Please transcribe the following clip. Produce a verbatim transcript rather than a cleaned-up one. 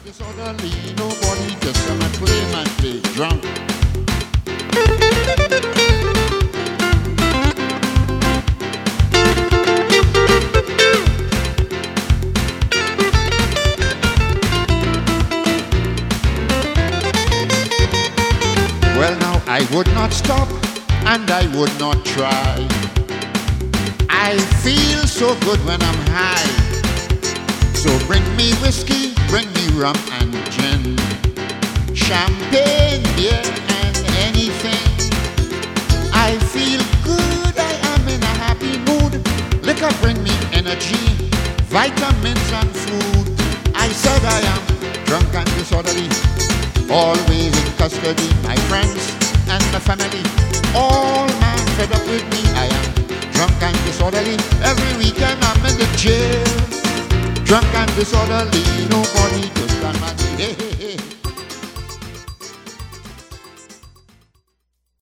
disorderly, nobody just come and play, man, play drunk. Well, now I would not stop and I would not try. I feel so good when I'm high. So bring me whiskey, bring me rum and gin, champagne, beer and anything. I feel good, I am in a happy mood. Liquor bring me energy, vitamins and food. I said I am drunk and disorderly, always in custody, my friends and my family. All man fed up with me, I am drunk and disorderly. Every weekend I'm in the jail. Drunk and disorderly, nobody just stand my